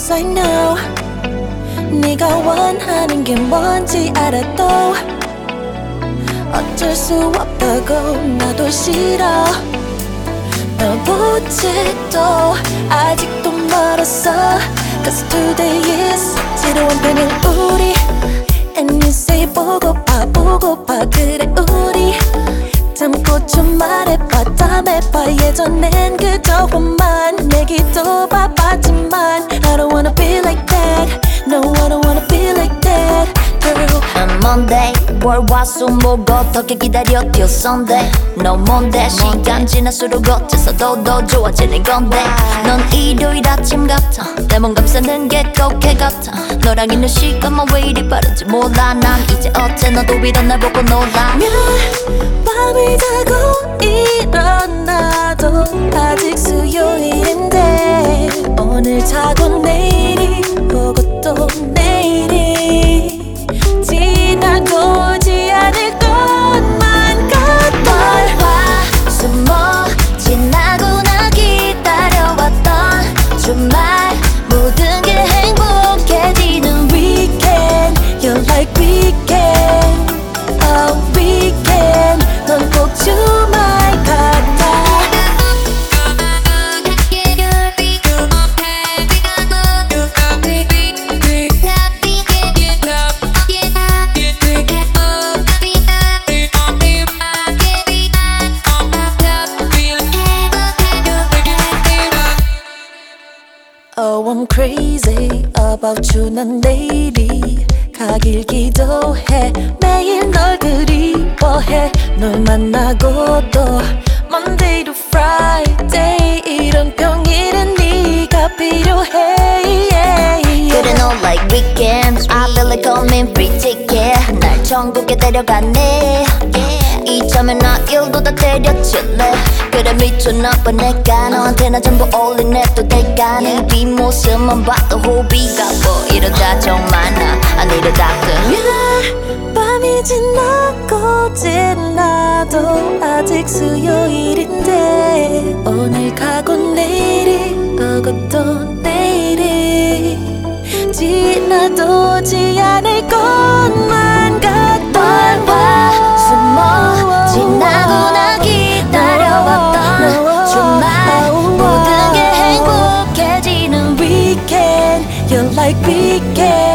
Yes I know 네가 원하는 게 뭔지 알아도 어쩔 수 없다고 나도 싫어 널 보지도 아직도 멀었어 Cause today is 지루한 편일 우리 And you say 보고파 보고파 그래 우리 참고 좀 말해봐 다음해봐 예전엔 그저 화만 내기도 바빴지만 I don't wanna be like that No I don't wanna be like that girl Monday 월화수목 어떻게 기다려 till Sunday 너 뭔데 시간 지날수록 어째서 더 좋아지는 건데 넌 일요일 아침 같아 내 몸 감싸는 게 꽃게 같아 너랑 있는 시간만 왜 이리 빠른지 몰라 난 이제 어째 너도 이런 날 보고 놀라 밤이 자고 일어나도 아직 수요일인데 오늘 자고 내일이 오고 또 내일이 지나고지 않을 것만 같아 숨어 지나고나 기다려왔던 주말 모든 게 행복해지는 weekend You're like weekend Oh weekend 넌 꼭 주말 같아 Oh I'm crazy about you 난 내일이 가길 기도해 매일 널 그리워해 널 만나고도 Monday to Friday 이런 평일은 네가 필요해 그래 너 like weekends I feel like coming free ticket 날 천국에 데려가네 이참에 나 일도 다 때려칠래 그래 미쳐나봐 내가 너한테나 전부 올리네 또 내가 네 뒷모습만 봐도 호비가 이러다 정말 안 이러다 밤이 지나고 지나도 아직 수요일인데 오늘 가고 내일이 오고 또 내일이 지나도지 않을 것만 같아 숨어 지나고나 기다려왔던 주말 모든 게 행복해지는 weekend You're like weekend